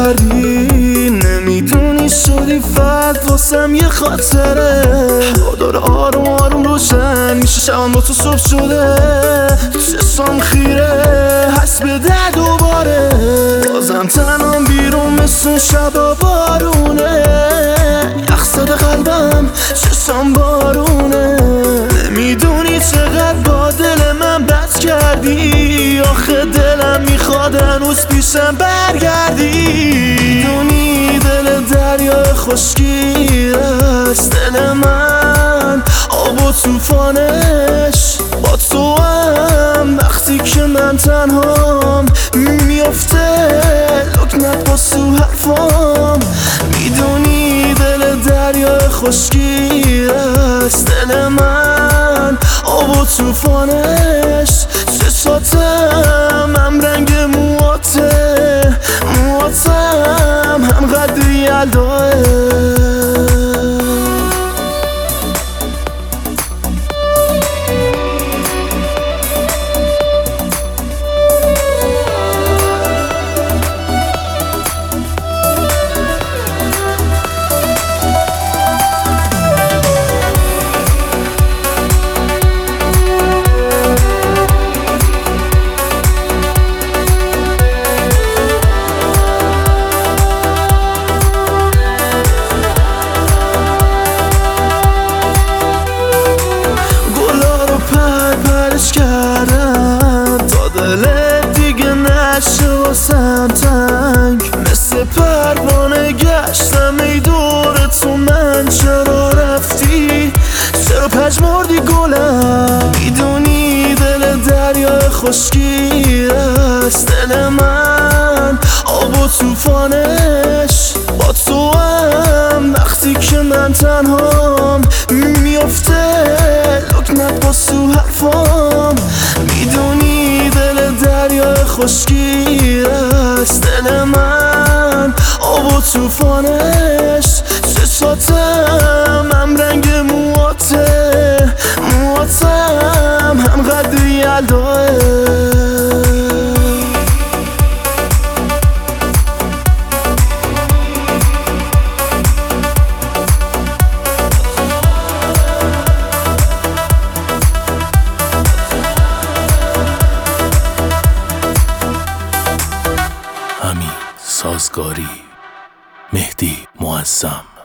کردی، نمیدونی شدی فرد واسم یه خاطره. داره آروم آروم روشن میشه، شبم با تو صبح شده، چشم خیره هست به در دوباره. بازم تنام بیرون مثل شبا بارونه، یخ زده قلبم چشم بارونه. نمیدونی چقدر با دل من بد کردی، آخه دلم میخواد هنوز پیشم برگردی. میدونی دل دریا خشکی است، دل من آب و توفانش با تو هم. وقتی که من تنهام میفته لکنت با سو حرفام. میدونی دل دریا خشکی است، دل من آب و توفانش. چشاتم هم رنگ مواتم هم قد یلداه. کردم تا دلت دیگه نشه واسم تنگ، مثل پروانه گشتم ای دور تو. من چرا رفتی؟ چرا پژمردی گلم؟ میدونی دل دریا خشکی است، دل من آب و توفانش با تو هم. وقتی که من تنهام میفته لکنت با سو حرفام. میدونی دل دریا خشکی است، دل من آب و توفانش. چشاتم هم رنگ مواتم هم قد یلداه. سازگاری مهدی معظم.